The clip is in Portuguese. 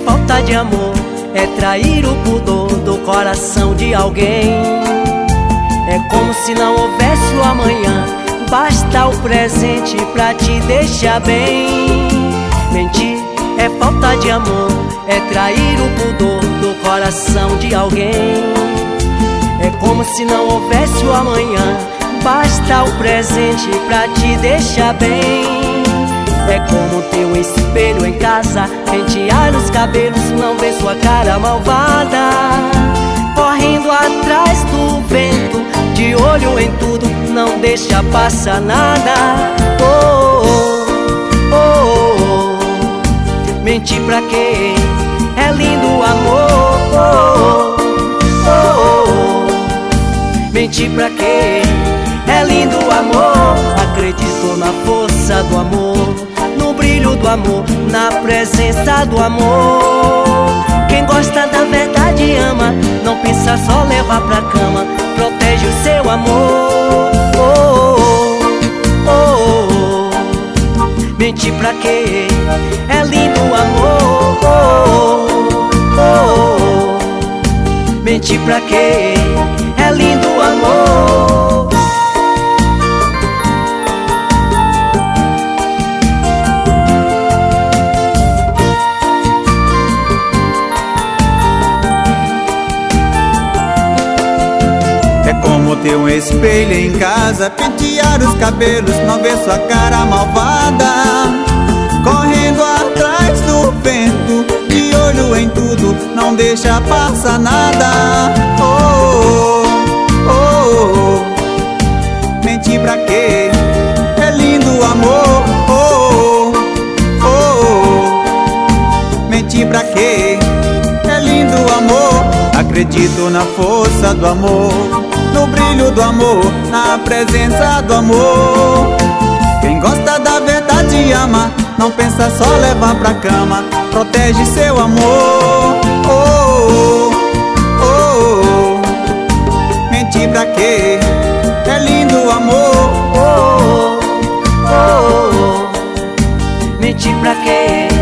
falta de amor, é trair o pudor do coração de alguém. É como se não houvesse o amanhã, basta o presente pra te deixar bem. Mentir é falta de amor, é trair o pudor do coração de alguém. É como se não houvesse o amanhã, basta o presente pra te deixar bem. É como ter um espelho em casa, pentear os cabelos, não ver sua cara malvada. Correndo atrás do vento, de olho em tudo, não deixa passar nada. Oh, oh, oh, oh. Mentir pra quê? É lindo o amor. Oh, oh, oh, oh. Mentir pra quê? É lindo o amor. Acredito na força do amor, no brilho do amor, na presença do amor. Quem gosta da verdade ama, não pensa só levar pra cama, protege o seu amor. Oh, oh, oh, oh. Mentir pra quê? É lindo o amor. Oh, oh, oh. Mentir pra quê? É lindo o amor. Como ter um espelho em casa, pentear os cabelos, não ver sua cara malvada. Correndo atrás do vento, de olho em tudo, não deixa passar nada. Oh, oh, oh, oh. Mentir pra quê? É lindo o amor. Oh, oh, oh. Mentir pra quê? É lindo o amor. Acredito na força do amor, no brilho do amor, na presença do amor. Quem gosta da verdade ama, não pensa só levar pra cama, protege seu amor. Oh, oh, oh, oh. Mentir pra quê? É lindo o amor. Oh, oh, oh, oh. Mentir pra quê?